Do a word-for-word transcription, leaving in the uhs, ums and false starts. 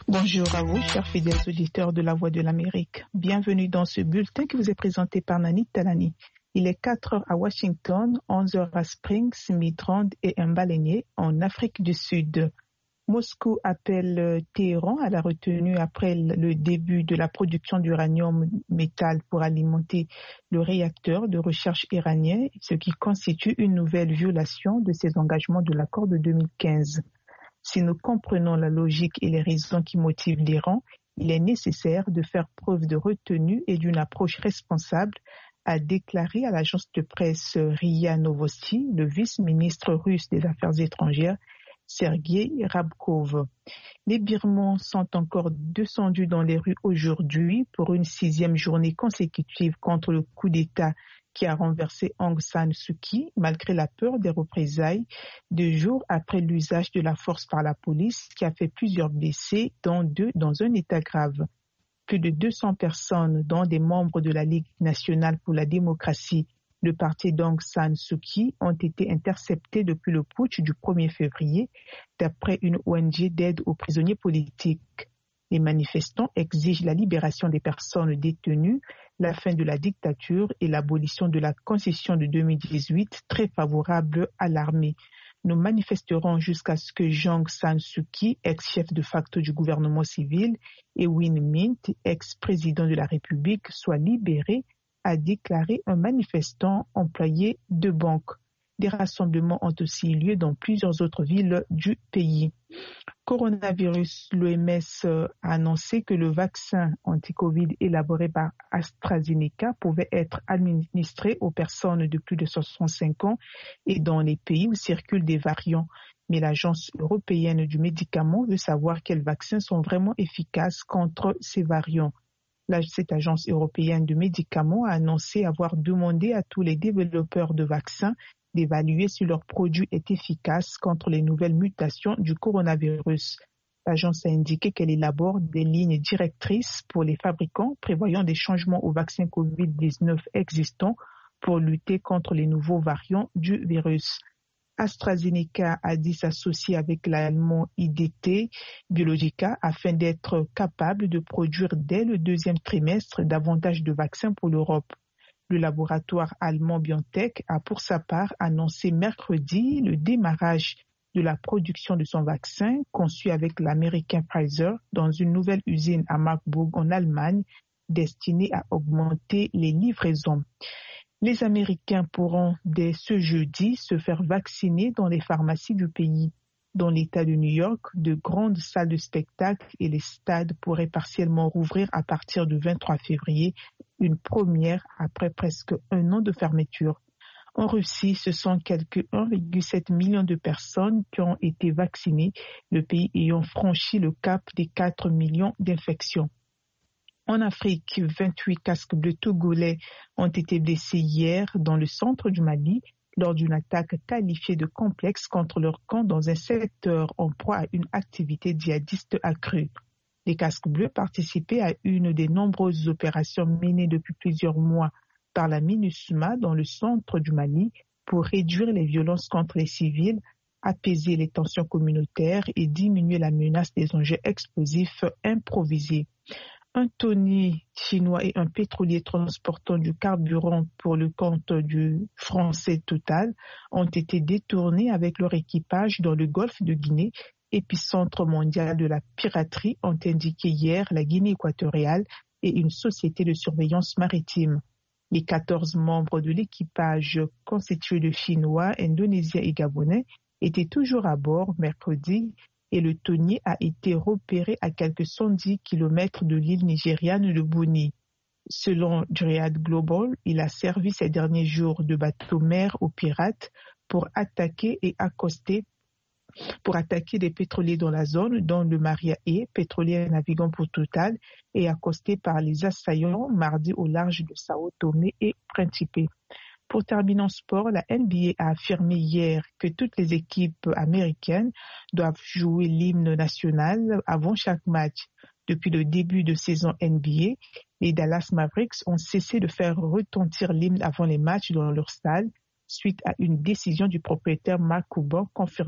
Bonjour à vous, chers fidèles auditeurs de la Voix de l'Amérique. Bienvenue dans ce bulletin qui vous est présenté par Nani Talani. Il est quatre heures à Washington, onze heures à Springs, Midrand et Mbalényé en Afrique du Sud. Moscou appelle Téhéran à la retenue après le début de la production d'uranium métal pour alimenter le réacteur de recherche iranien, ce qui constitue une nouvelle violation de ses engagements de l'accord de deux mille quinze. Si nous comprenons la logique et les raisons qui motivent l'Iran, il est nécessaire de faire preuve de retenue et d'une approche responsable, a déclaré à l'agence de presse R I A Novosti le vice-ministre russe des Affaires étrangères, Sergei Rabkov. Les Birmans sont encore descendus dans les rues aujourd'hui pour une sixième journée consécutive contre le coup d'État qui a renversé Aung San Suu Kyi, malgré la peur des représailles, deux jours après l'usage de la force par la police qui a fait plusieurs blessés, dont deux dans un état grave. Plus de deux cents personnes, dont des membres de la Ligue nationale pour la démocratie, le parti d'Aung San Suu Kyi, ont été interceptées depuis le putsch du premier février, d'après une O N G d'aide aux prisonniers politiques. Les manifestants exigent la libération des personnes détenues, la fin de la dictature et l'abolition de la Constitution de deux mille dix-huit, très favorable à l'armée. Nous manifesterons jusqu'à ce que Aung San Suu Kyi, ex-chef de facto du gouvernement civil, et Win Myint, ex-président de la République, soient libérés, a déclaré un manifestant employé de banque. Des rassemblements ont aussi lieu dans plusieurs autres villes du pays. Coronavirus, l'O M S a annoncé que le vaccin anti-Covid élaboré par AstraZeneca pouvait être administré aux personnes de plus de soixante-cinq ans et dans les pays où circulent des variants. Mais l'Agence européenne du médicament veut savoir quels vaccins sont vraiment efficaces contre ces variants. Cette agence européenne de médicaments a annoncé avoir demandé à tous les développeurs de vaccins d'évaluer si leur produit est efficace contre les nouvelles mutations du coronavirus. L'agence a indiqué qu'elle élabore des lignes directrices pour les fabricants prévoyant des changements aux vaccins covid dix-neuf existants pour lutter contre les nouveaux variants du virus. AstraZeneca a dit s'associer avec l'allemand I D T Biologica afin d'être capable de produire dès le deuxième trimestre davantage de vaccins pour l'Europe. Le laboratoire allemand BioNTech a pour sa part annoncé mercredi le démarrage de la production de son vaccin conçu avec l'américain Pfizer dans une nouvelle usine à Marburg en Allemagne destinée à augmenter les livraisons. Les Américains pourront dès ce jeudi se faire vacciner dans les pharmacies du pays. Dans l'État de New York, de grandes salles de spectacle et les stades pourraient partiellement rouvrir à partir du vingt-trois février, une première après presque un an de fermeture. En Russie, ce sont quelques un virgule sept million de personnes qui ont été vaccinées, le pays ayant franchi le cap des quatre millions d'infections. En Afrique, vingt-huit casques bleus togolais ont été blessés hier dans le centre du Mali lors d'une attaque qualifiée de complexe contre leur camp dans un secteur en proie à une activité djihadiste accrue. Les casques bleus participaient à une des nombreuses opérations menées depuis plusieurs mois par la MINUSMA dans le centre du Mali pour réduire les violences contre les civils, apaiser les tensions communautaires et diminuer la menace des engins explosifs improvisés. Un tonnier chinois et un pétrolier transportant du carburant pour le compte du français Total ont été détournés avec leur équipage dans le golfe de Guinée, épicentre mondial de la piraterie, ont indiqué hier la Guinée équatoriale et une société de surveillance maritime. Les quatorze membres de l'équipage constitué de Chinois, Indonésiens et Gabonais étaient toujours à bord mercredi et le tonnier a été repéré à quelques cent dix kilomètres de l'île nigériane de Boni. Selon Dryad Global, il a servi ces derniers jours de bateau-mer aux pirates pour attaquer et accoster pour attaquer des pétroliers dans la zone, dont le Maria E, pétrolier navigant pour Total, est accosté par les assaillants mardi au large de Sao Tomé et Principe. Pour terminer en sport, la N B A a affirmé hier que toutes les équipes américaines doivent jouer l'hymne national avant chaque match. Depuis le début de saison N B A, les Dallas Mavericks ont cessé de faire retentir l'hymne avant les matchs dans leur stade, suite à une décision du propriétaire Mark Cuban confirmée